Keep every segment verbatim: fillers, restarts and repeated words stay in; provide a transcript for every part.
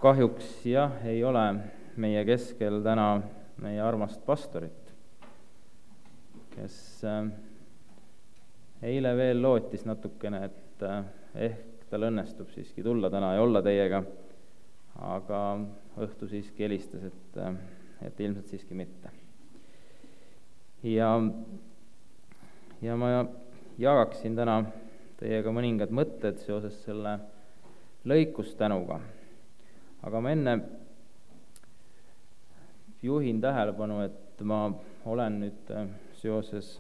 kahjuks jah, ei ole meie keskel täna meie armast pastorit, kes eile veel lootis natukene, et ehk tal õnnestub siiski tulla täna ja olla teiega, aga õhtu siiski helistas, et, et ilmselt siiski mitte. Ja, ja ma jagaksin täna teiega mõningad mõtted seoses selle lõikustänuga. Aga ma enne juhin tähelepanu, et ma olen nüüd seoses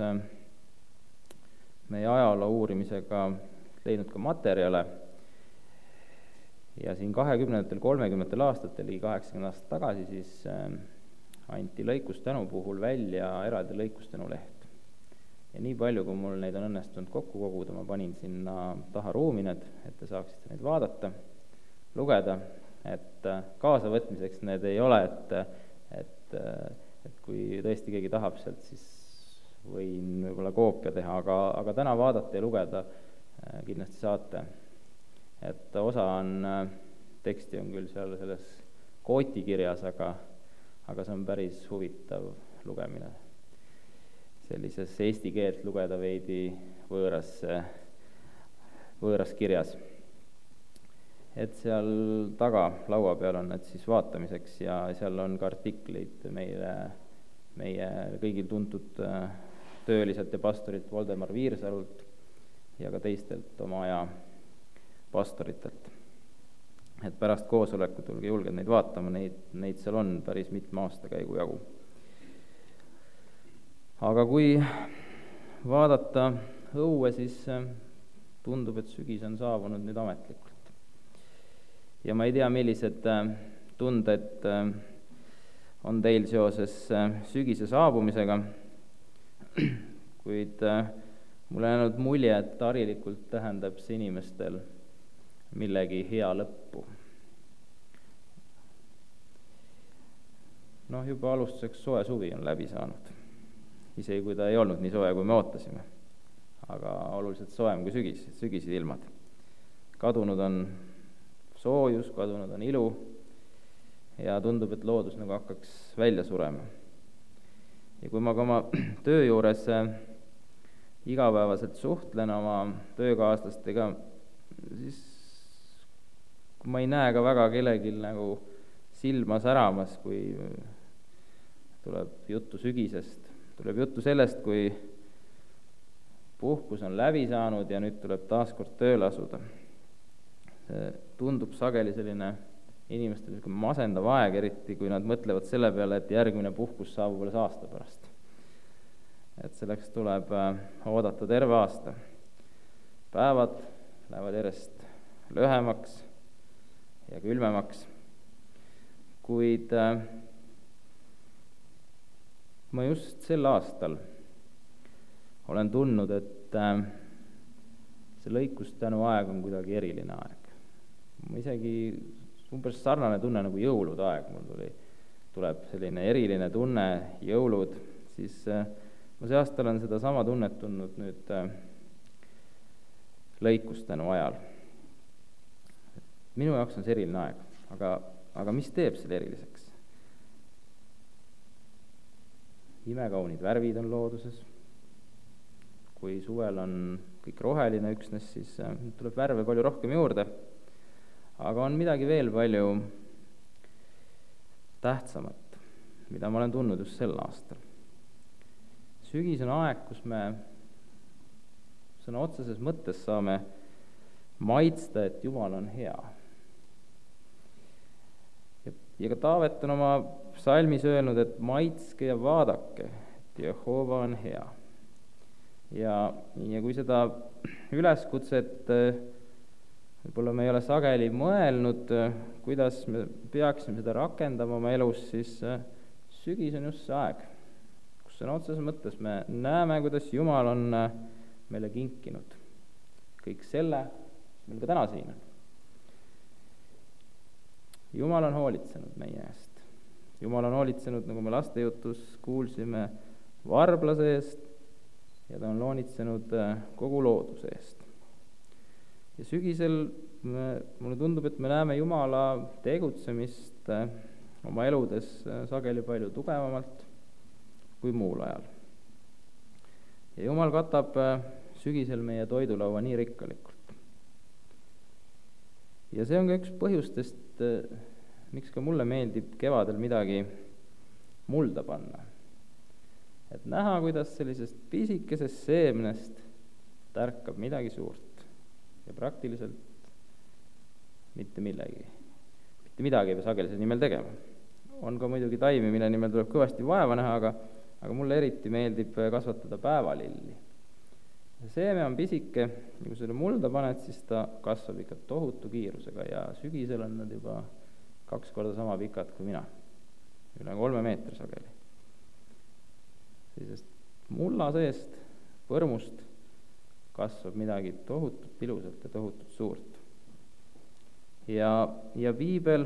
meie ajaloo uurimisega leidnud ka materjale ja siin kahekümnendatel, kolmekümnendatel aastatel, ligi kaheksakümmend aastat tagasi, siis anti lõikustänu puhul välja eraldi lõikustänu leht. Ja nii palju, kui mul neid on õnnestunud kokku koguda, ma panin sinna taha ruumi need, et te saaksite neid vaadata, lugeda, et kaasavõtmiseks need ei ole, et, et, et kui tõesti keegi tahab sealt, siis võin võib-olla koopia teha, aga, aga täna vaadata ja lugeda kindlasti saate. Et osa on, teksti on küll seal selles kootikirjas, aga, aga see on päris huvitav lugemine. Sellises eesti keelt lugeda veidi võõras, võõras kirjas. Et seal taga laua peal on need siis vaatamiseks ja seal on ka artikleid meile, meie kõigil tuntud tööliselt ja pastorilt Voldemar Viirsalult ja ka teistelt oma aja pastoritelt. Et pärast koosolekut tulge julged neid vaatama, neid, neid seal on päris mitme aasta käigu jagu. Aga kui vaadata õue, siis tundub, et sügis on saabunud nüüd ametlikult. Ja ma ei tea, millised tunded on teil seoses sügise saabumisega, kuid mulle on jäänud mulje, et harilikult tähendab see inimestel millegi hea lõppu. Noh, juba alustuseks soe suvi on läbi saanud. Isegi kui ta ei olnud nii soe, kui me ootasime, aga oluliselt soem kui sügis, sügised ilmad. Kadunud on soojus, kadunud on ilu ja tundub, et loodus nagu hakkaks välja surema. Ja kui ma ka oma töö juures igapäevaselt suhtlen oma töökaaslastega, siis kui ma ei näe ka väga kellelgi nagu silma säramas, kui tuleb juttu sügisest, tuleb juttu sellest, kui puhkus on läbi saanud ja nüüd tuleb taas kord tööle asuda. See tundub sageli selline inimestel masendav aeg, eriti kui nad mõtlevad selle peale, et järgmine puhkus saabub alles aasta pärast. Et selleks tuleb oodata terve aasta. Päevad lähevad järjest lühemaks ja külmemaks, kuid ma just sel aastal olen tundnud, et see lõikustänu aeg on kuidagi eriline aeg. Ma isegi umbes sarnane tunne nagu jõulude aeg, mul tuli, tuleb selline eriline tunne, jõulud, siis ma see aasta olen seda sama tunnet tundnud nüüd lõikustänu ajal. Minu jaoks on see eriline aeg, aga, aga mis teeb selle eriliseks? Imekaunid värvid on looduses. Kui suvel on kõik roheline üksnes, siis tuleb värve palju rohkem juurde. Aga on midagi veel palju tähtsamat, mida ma olen tundnud just sel aastal. Sügis on aeg, kus me sõna otseses mõttes saame maitsta, et Jumal on hea. Ja, ja ka Taavet on oma psalmis öelnud, et maitske ja vaadake, et Jehova on hea. Ja, ja kui seda üleskutset võib-olla me ei ole sageli mõelnud, kuidas me peaksime seda rakendama oma elus, siis sügis on just see aeg, kus sõna otseses mõttes me näeme, kuidas Jumal on meile kinkinud kõik selle, mis meil ka täna siin on. Jumal on hoolitsenud meie eest. Jumal on hoolitsenud, nagu me lastejutus kuulsime, varblase eest ja ta on hoolitsenud kogu looduse eest. Ja sügisel me, mulle tundub, et me näeme Jumala tegutsemist äh, oma eludes äh, sageli palju tugevamalt kui muul ajal. ja Jumal katab äh, sügisel meie toidulaua nii rikkalikult. ja see on ka üks põhjustest, äh, miks ka mulle meeldib kevadel midagi mulda panna. et näha, kuidas sellisest pisikesest seemnest tärkab midagi suurt ja praktiliselt mitte millegi. mitte midagi ei pea sageli selle nimel tegema. on ka muidugi taimi, mille nimel tuleb kõvasti vaeva näha, aga, aga mulle eriti meeldib kasvatada päevalilli. seeme on pisike ja kui selle mulda paned, siis ta kasvab ikka tohutu kiirusega ja sügisel on nad juba kaks korda sama pikad kui mina. üle kolme meetri sageli. sellisest mulla seest, põrmust kasvab midagi tohutut ilusat ja tohutut suurt. Ja, ja piibel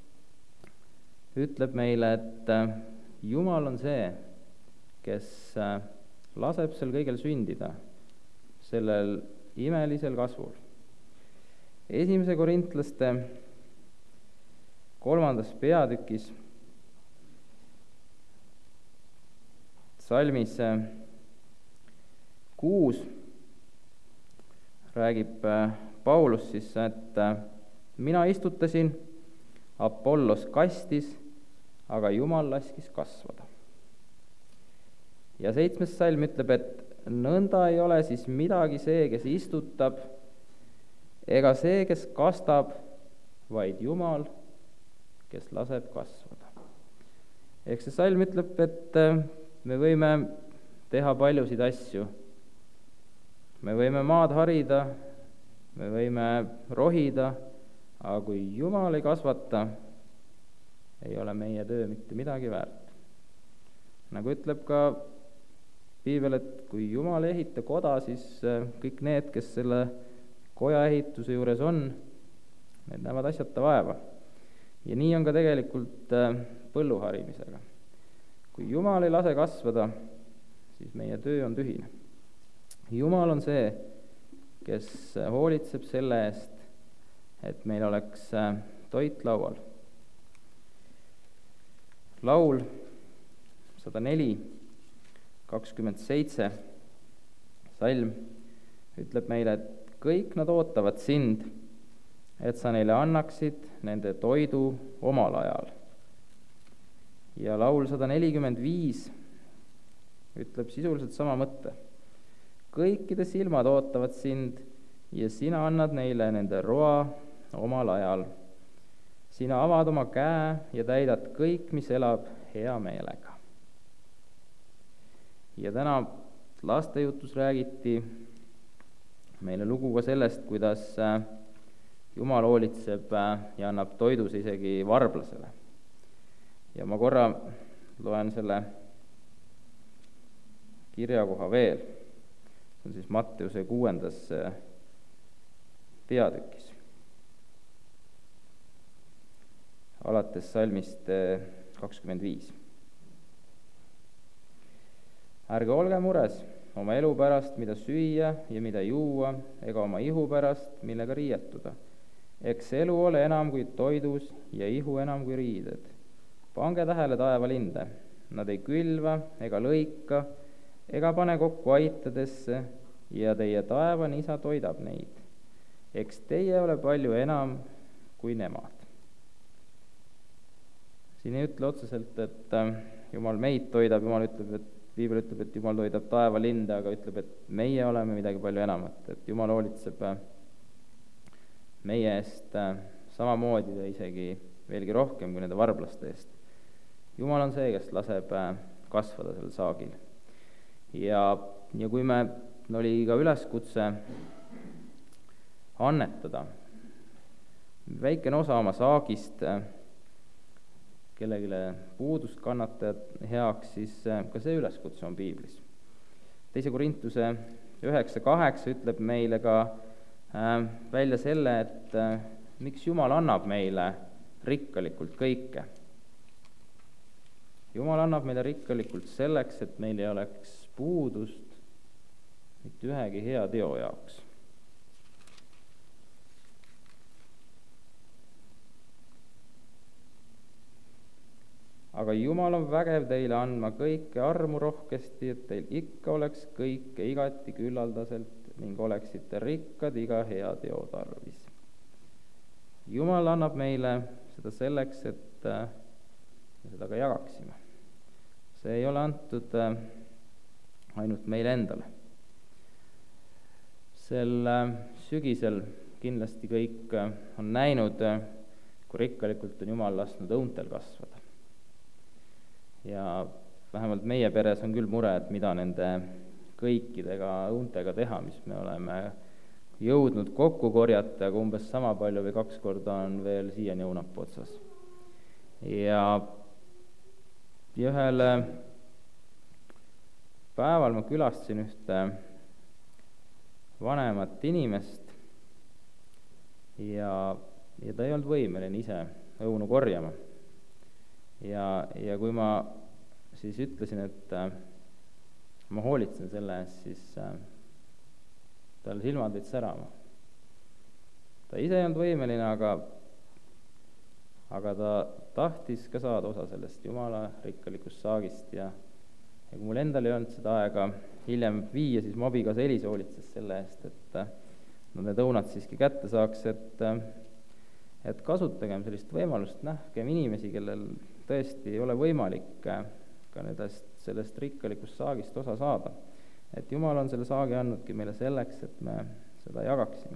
ütleb meile, et Jumal on see, kes laseb sel kõigel sündida, sellel imelisel kasvul. Esimese Korintlaste kolmandas peatükis salmis kuus räägib Paulus siis, et mina istutasin, Apollos kastis, aga Jumal laskis kasvada. ja seitsmes salm ütleb, et nõnda ei ole siis midagi see, kes istutab, ega see, kes kastab, vaid Jumal, kes laseb kasvada. ehk see salm ütleb, et me võime teha paljusid asju. me võime maad harida, me võime rohida, aga kui Jumal ei kasvata, ei ole meie töö mitte midagi väärt. nagu ütleb ka piibel, et kui Jumal ei ehita koda, siis kõik need, kes selle koja ehituse juures on, need näevad asjata vaeva. ja nii on ka tegelikult põllu harimisega. kui Jumal ei lase kasvada, siis meie töö on tühine. Jumal on see, kes hoolitseb selle eest, et meil oleks toit laual. laul sada neli, kakskümmend seitse salm ütleb meile, et kõik nad ootavad sind, et sa neile annaksid nende toidu omal ajal. ja laul sada nelikümmend viis ütleb sisuliselt sama mõtte. kõikide silmad ootavad sind ja sina annad neile nende roa omal ajal. sina avad oma käe ja täidad kõik, mis elab, hea meelega. ja täna lastejutus räägiti meile lugu ka sellest, kuidas Jumal hoolitseb ja annab toidus isegi varblasele. ja ma korra loen selle kirjakoha veel. see on siis Matteuse kuuendas peatükis. alates salmist kakskümmend viis. ärge olge mures oma elu pärast, mida süüa ja mida juua, ega oma ihu pärast, millega riietuda. eks elu ole enam kui toidus ja ihu enam kui riided. pange tähele taevalinde, nad ei külva ega lõika ega pane kokku aitadesse ja teie taevane isa toidab neid. eks teie ole palju enam kui nemad. siin ei ütle otseselt, et Jumal meid toidab, Jumal ütleb, et piibel ütleb, et Jumal toidab taevalinde, aga ütleb, et meie oleme midagi palju enamat, et Jumal hoolitseb meie eest samamoodi ja isegi veelgi rohkem kui nende varblaste eest. Jumal on see, kes laseb kasvada sel saagil. ja, ja kui me, oli ka üleskutse annetada väikene osa oma saagist kellelegi puudust kannatajad heaks, siis ka see üleskutse on piiblis. teise Korintuse üheksa kaheksa ütleb meile ka äh, välja selle, et äh, miks Jumal annab meile rikkalikult kõike. Jumal annab meile rikkalikult selleks, et meil ei oleks puudust mitte ühegi hea teo jaoks. aga Jumal on vägev teile andma kõike armu rohkesti, et teil ikka oleks kõike igati küllaldaselt ning oleksite rikkad iga hea teo tarvis. Jumal annab meile seda selleks, et me seda ka jagaksime. See ei ole antud ainult meile endale. Sel sügisel kindlasti kõik on näinud, kui rikkalikult on Jumal lasknud õuntel kasvada. Ja vähemalt meie peres on küll mure, et mida nende kõikidega õuntega teha, mis me oleme jõudnud kokku korjata, aga umbes sama palju või kaks korda on veel siiani õunapuu otsas. Ja, ja ühel päeval ma külastasin ühte vanemat inimest ja, ja ta ei olnud võimeline ise õunu korjama. Ja, ja kui ma siis ütlesin, et äh, ma hoolitsen selle eest, siis äh, tal silmad võid särama. Ta ise ei olnud võimeline, aga, aga ta tahtis ka saada osa sellest Jumala rikkalikust saagist ja, ja kui mul endal ei olnud seda aega hiljem viia, siis mu abikaasa Elis hoolitses selle eest, et äh, no need õunad siiski kätte saaks, et, äh, et kasutagem sellist võimalust, nähkem inimesi, kellel tõesti ei ole võimalik ka nendest, sellest rikkalikust saagist osa saada. Et Jumal on selle saagi andnudki meile selleks, et me seda jagaksime.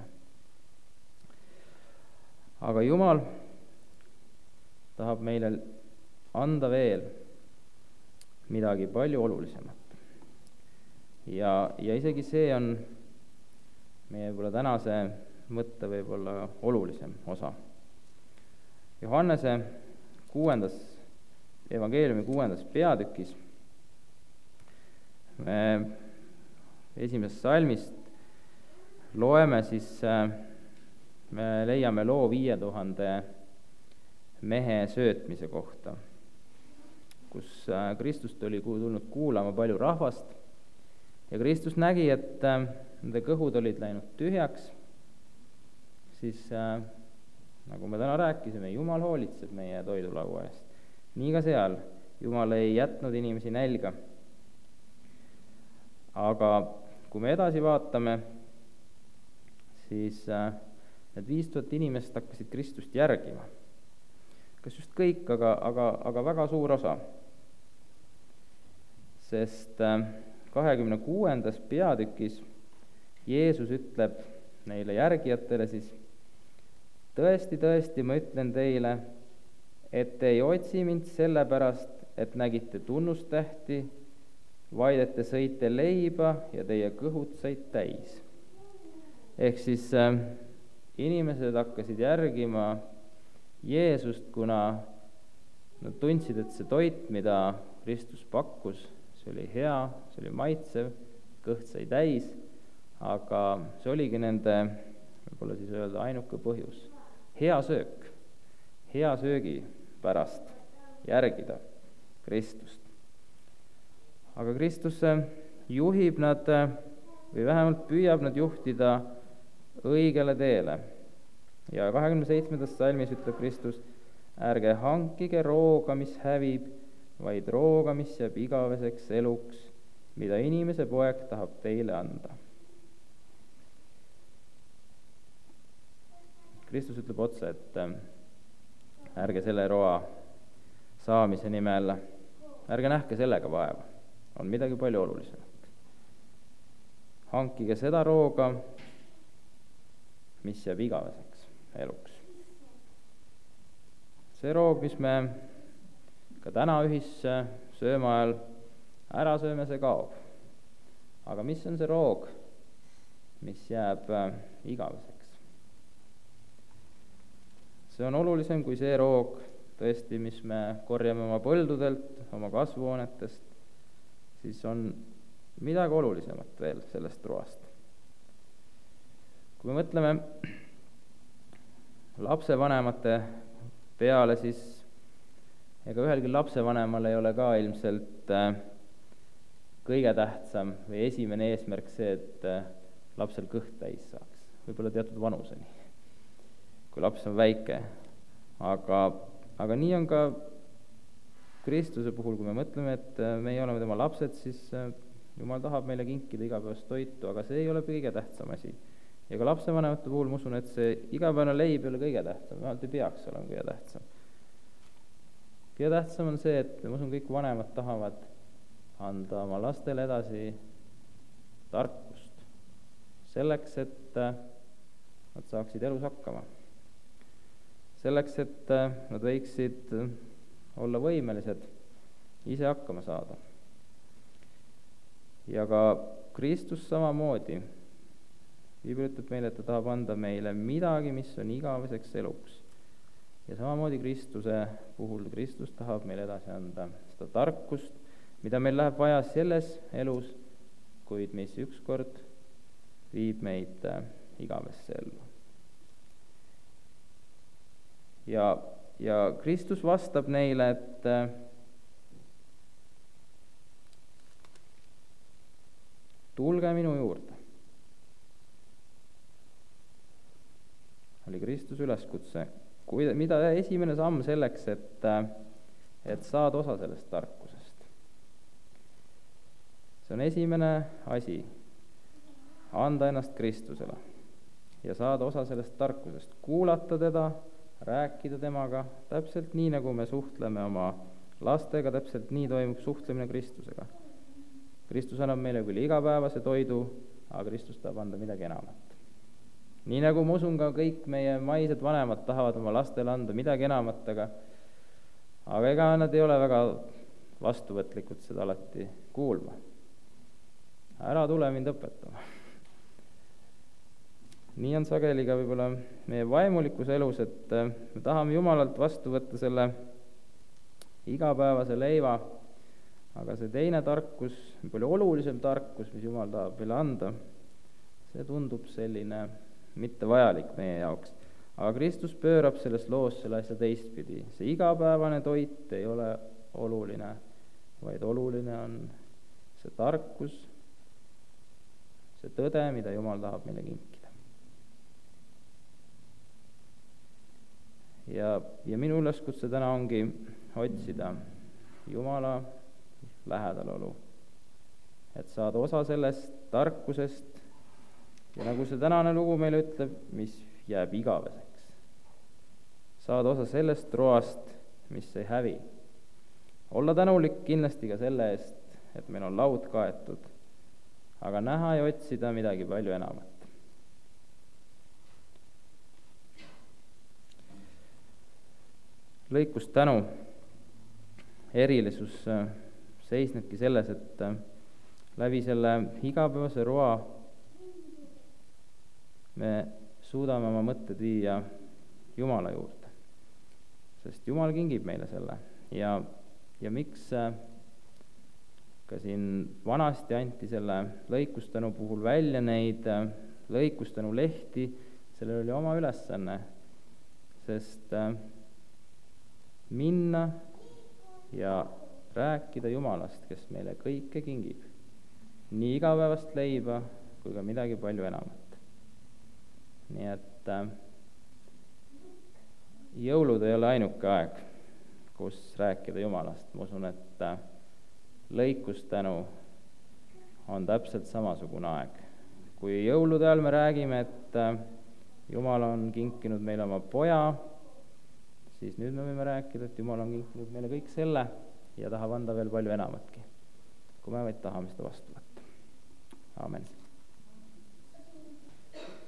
Aga Jumal tahab meile anda veel midagi palju olulisemat. Ja, ja isegi see on meie võib-olla tänase mõtte võib-olla olulisem osa. Johannese kuuendas evangeeliumi kuuendas peatükis me esimesest salmist loeme, siis me leiame loo viie tuhande mehe söötmise kohta, kus Kristust oli tulnud kuulama palju rahvast ja Kristus nägi, et nende kõhud olid läinud tühjaks, siis nagu me täna rääkisime, Jumal hoolitseb meie toidulaua eest. Nii ka seal Jumal ei jätnud inimesi nälga. Aga kui me edasi vaatame, siis need viis tuhat inimest hakkasid Kristust järgima. Kas just kõik, aga, aga, aga väga suur osa. Sest kahekümne kuuendas peatükis Jeesus ütleb neile järgijatele siis, tõesti, tõesti, ma ütlen teile, et te ei otsi mind sellepärast, et nägite tunnustähti, vaid et te sõite leiba ja teie kõhud said täis. Ehk siis äh, inimesed hakkasid järgima Jeesust, kuna nad tundsid, et see toit, mida Kristus pakkus, see oli hea, see oli maitsev, kõht sai täis, aga see oligi nende, võib-olla siis öelda, ainuke põhjus. Hea söök, hea söögi pärast järgida Kristust. Aga Kristus juhib nad või vähemalt püüab nad juhtida õigele teele. Ja kahekümne seitsmendas salmis ütleb Kristus, ärge hankige rooga, mis hävib, vaid rooga, mis jääb igaveseks eluks, mida inimese poeg tahab teile anda. Kristus ütleb otse, et ärge selle roa saamise nimel, ärge nähke sellega vaeva, on midagi palju olulisemat. Hankige seda rooga, mis jääb igaveseks eluks. See roog, mis me ka täna ühisse sööma ajal ära sööme, see kaob. Aga mis on see roog, mis jääb igaveseks? See on olulisem kui see roog, tõesti, mis me korjame oma põldudelt, oma kasvuhoonetest, siis on midagi olulisemat veel sellest roast. Kui me mõtleme lapsevanemate peale, siis ega ühelgi lapsevanemal ei ole ka ilmselt kõige tähtsam või esimene eesmärk see, et lapsel kõht täis saaks, võib-olla teatud vanuseni, kui laps on väike. Aga, aga nii on ka Kristuse puhul, kui me mõtleme, et meie oleme tema lapsed, siis Jumal tahab meile kinkida igapäevast toitu, aga see ei ole kõige tähtsam asi. Ja ka lapsevanemate puhul ma usun, et see igapäevane leib ei ole kõige tähtsam, vähemalt ei peaks olema kõige tähtsam. Kõige tähtsam on see, et ma usun, kõik vanemad tahavad anda oma lastele edasi tarkust, selleks, et nad saaksid elus hakkama. Selleks, et nad võiksid olla võimelised ise hakkama saada. Ja ka Kristus samamoodi. Piibel ütleb meile, et ta tahab anda meile midagi, mis on igaveseks eluks. Ja samamoodi Kristuse puhul Kristus tahab meile edasi anda seda tarkust, mida meil läheb vaja selles elus, kuid mis ükskord viib meid igavesse ellu. Ja, ja Kristus vastab neile, et tulge minu juurde. Oli Kristuse üleskutse. Kui, mida esimene samm selleks, et, et saad osa sellest tarkusest? See on esimene asi. Anda ennast Kristusele ja saada osa sellest tarkusest. Kuulata teda, rääkida temaga, täpselt nii, nagu me suhtleme oma lastega, täpselt nii toimub suhtlemine Kristusega. Kristus annab meile küll igapäevase toidu, aga Kristus tahab anda midagi enamat. Nii nagu ma usun ka kõik meie maised vanemad tahavad oma lastele anda midagi enamat, aga, aga ega nad ei ole väga vastuvõtlikud seda alati kuulma. Ära tule mind õpetama. Nii on sageli ka võib-olla meie vaimulikus elus, et me tahame Jumalalt vastu võtta selle igapäevase leiva, aga see teine tarkus, palju olulisem tarkus, mis Jumal tahab meile anda, see tundub selline mitte vajalik meie jaoks. Aga Kristus pöörab selles loos selle asja teistpidi. See igapäevane toit ei ole oluline, vaid oluline on see tarkus, see tõde, mida Jumal tahab meile kinkida. Ja, ja minu üleskutse täna ongi otsida Jumala lähedalolu, et saada osa sellest tarkusest ja nagu see tänane lugu meile ütleb, mis jääb igaveseks. Saada osa sellest roast, mis ei hävi. Olla tänulik kindlasti ka selle eest, et meil on laud kaetud, aga näha ja otsida midagi palju enamat. Lõikus tänu erilisus seisnebki selles, et läbi selle igapäevase roa me suudame oma mõtted viia Jumala juurde. Sest Jumal kingib meile selle. Ja, ja miks ka siin vanasti anti selle lõikustanu puhul välja neid lõikustanu lehti, sellel oli oma ülesanne, sest minna ja rääkida Jumalast, kes meile kõike kingib. Nii igapäevast leiba, kui ka midagi palju enamat. Nii et äh, jõulud ei ole ainuke aeg, kus rääkida Jumalast. Ma usun, et äh, lõikustänu on täpselt samasugune aeg. Kui jõulude ajal me räägime, et äh, Jumal on kinkinud meile oma poja, siis nüüd me võime rääkida, et Jumal on kinkinud meile kõik selle ja tahab anda veel palju enamatki, kui me vaid tahame seda vastu võtta. Aamen.